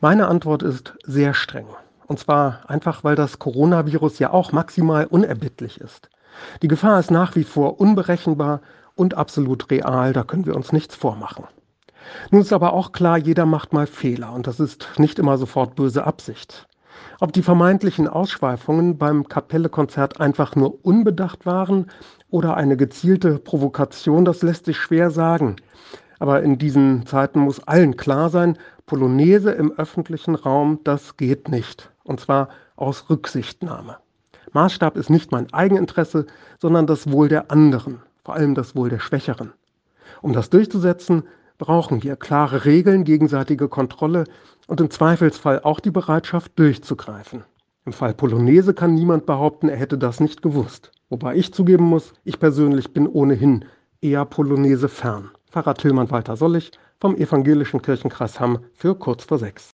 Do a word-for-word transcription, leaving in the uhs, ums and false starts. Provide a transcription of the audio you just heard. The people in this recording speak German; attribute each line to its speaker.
Speaker 1: Meine Antwort ist sehr streng. Und zwar einfach, weil das Coronavirus ja auch maximal unerbittlich ist. Die Gefahr ist nach wie vor unberechenbar und absolut real, da können wir uns nichts vormachen. Nun ist aber auch klar, jeder macht mal Fehler und das ist nicht immer sofort böse Absicht. Ob die vermeintlichen Ausschweifungen beim Kapelle-Konzert einfach nur unbedacht waren oder eine gezielte Provokation, das lässt sich schwer sagen. Aber in diesen Zeiten muss allen klar sein, Polonaise im öffentlichen Raum, das geht nicht. Und zwar aus Rücksichtnahme. Maßstab ist nicht mein Eigeninteresse, sondern das Wohl der anderen, vor allem das Wohl der Schwächeren. Um das durchzusetzen, brauchen wir klare Regeln, gegenseitige Kontrolle und im Zweifelsfall auch die Bereitschaft, durchzugreifen. Im Fall Polonaise kann niemand behaupten, er hätte das nicht gewusst. Wobei ich zugeben muss, ich persönlich bin ohnehin eher Polonaise fern. Pfarrer Tillmann Walter Sollig vom Evangelischen Kirchenkreis Hamm für kurz vor sechs.